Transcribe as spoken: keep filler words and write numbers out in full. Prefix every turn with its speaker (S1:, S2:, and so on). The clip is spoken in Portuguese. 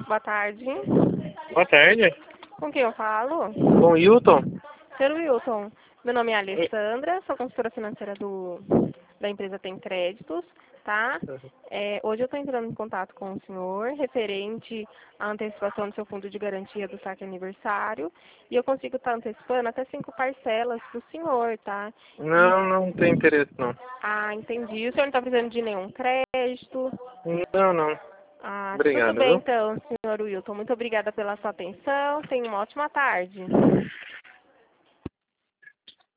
S1: Boa tarde.
S2: Boa tarde.
S1: Com quem eu falo?
S2: Com o Hilton?
S1: Senhor Wilton, meu nome é Alessandra, sou consultora financeira do, da empresa Tem Créditos, tá? É, hoje eu estou entrando em contato com o senhor referente à antecipação do seu fundo de garantia do saque aniversário e eu consigo estar antecipando até cinco parcelas para o senhor, tá?
S2: Não, não tem interesse não.
S1: Ah, entendi. O senhor não está precisando de nenhum crédito?
S2: Não, não.
S1: Ah, tudo
S2: Obrigado,
S1: bem
S2: viu?
S1: então, senhor Wilton. Muito obrigada pela sua atenção. Tenha uma ótima tarde.